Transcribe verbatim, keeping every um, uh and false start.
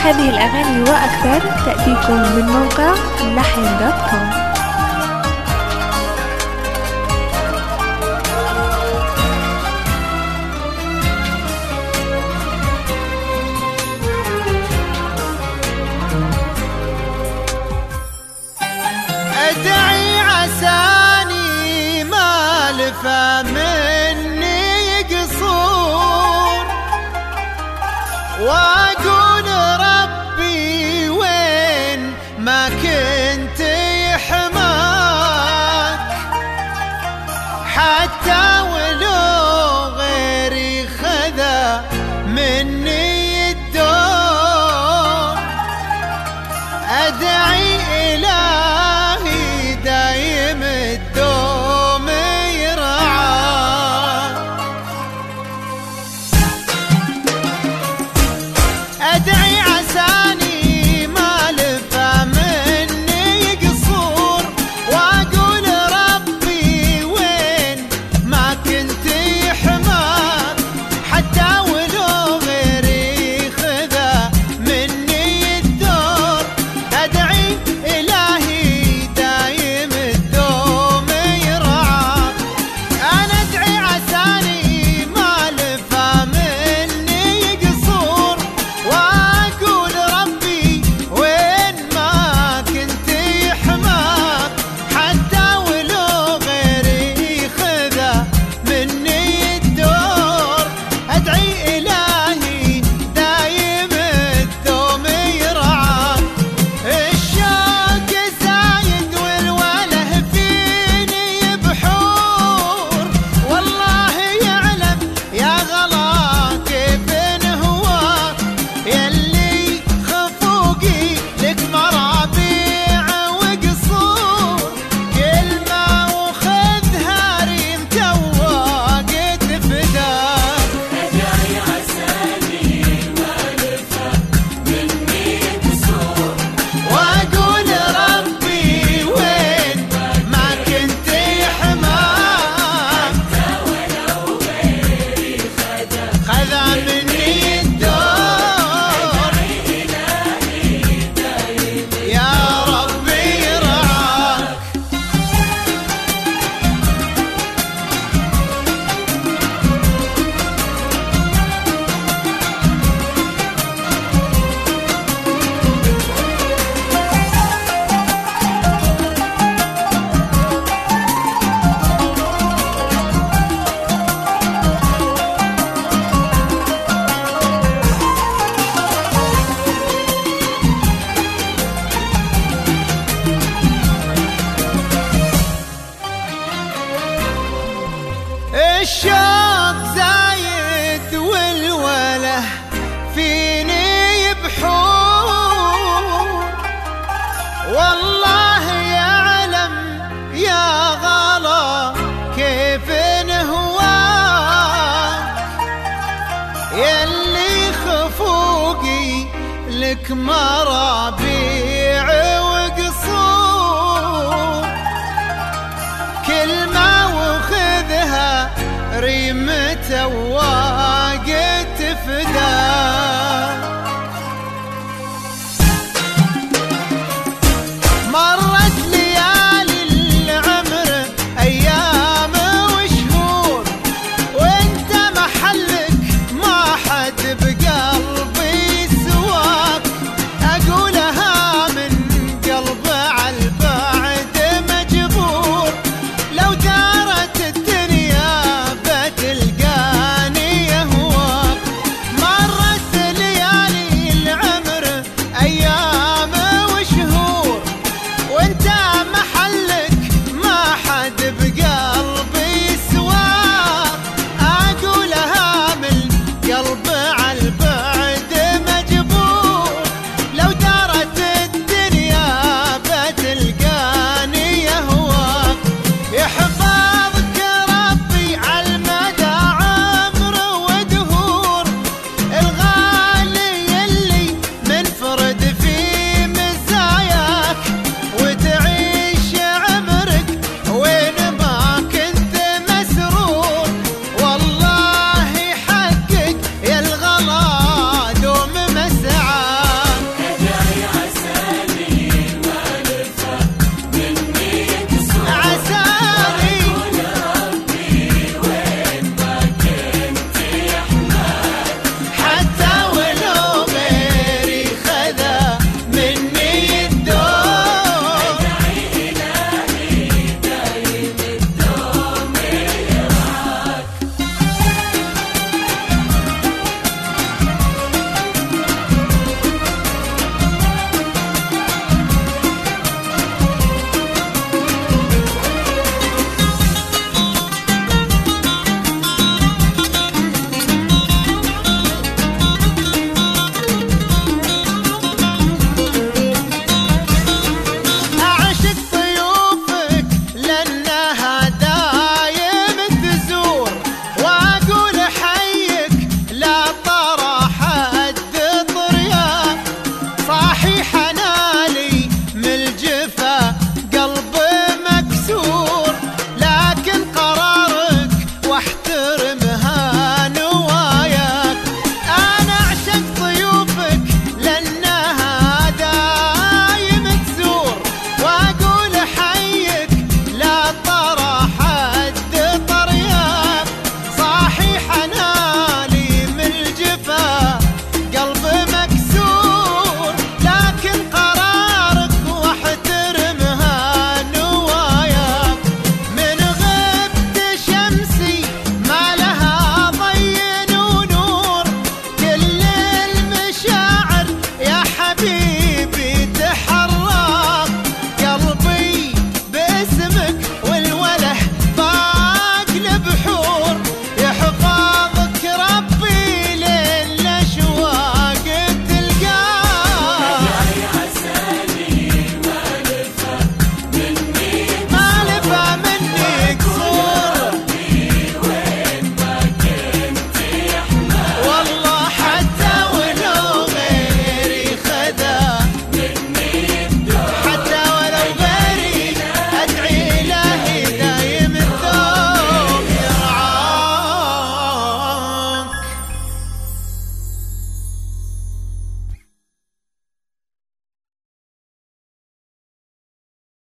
هذه الأغاني وأكثر تأتيكم من موقع لحن دوت كوم. ادعي عساني ما لفى مني قصور، واقول ربي وين ما كنت يحماك، حتى ولو غيري خذا مني الدور. ادعي الهي دايم الدوم يرعاك، ادعي عساني ما لفى مني قصور، واقول ربي وين ما كنت يحماك، حتى ولو غيري خذا مني الدور. ادعي الهي دايم الدوم يرعاك، انا ادعي عساني ما لفى مني قصور، واقول ربي وين ما كنت يحماك، حتى ولو غيري خذا مني الدور. ادعي الهي دايم الدوم يرعاك، الشوق زايد والوله فيني بحور، والله يعلم يا غلا كيف انهواك، يلي خفوقي لك مرابيع وقصور، كلمة وخذها ريم توقت فداك. ادعي عساني ما لفى مني قصور، واقول ربي وين ما كنت يحماك، ولو غيري خذا خذا مني الدور. إلهي دايم يا ربي يرعاك. الشوق زايد والوله فيني بحور، والله يعلم يا غلا كيف انهواك، يلي خفوقي لك مرابيع وقصور، كلمة وخذها ريم توقت